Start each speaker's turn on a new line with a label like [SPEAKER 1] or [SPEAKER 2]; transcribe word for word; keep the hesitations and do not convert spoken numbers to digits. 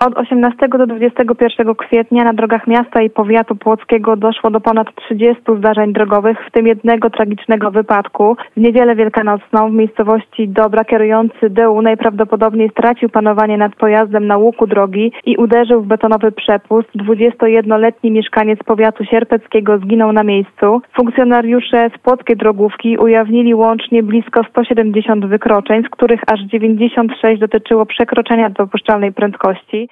[SPEAKER 1] Od osiemnastego do dwudziestego pierwszego kwietnia na drogach miasta i powiatu płockiego doszło do ponad trzydziestu zdarzeń drogowych, w tym jednego tragicznego wypadku. W niedzielę wielkanocną w miejscowości Dobra kierujący D U najprawdopodobniej stracił panowanie nad pojazdem na łuku drogi i uderzył w betonowy przepust. dwudziestojednoletni mieszkaniec powiatu sierpeckiego zginął na miejscu. Funkcjonariusze z płockiej drogówki ujawnili łącznie blisko sto siedemdziesiąt wykroczeń, z których aż dziewięćdziesiąt sześć dotyczyło przekroczenia dopuszczalnej prędkości.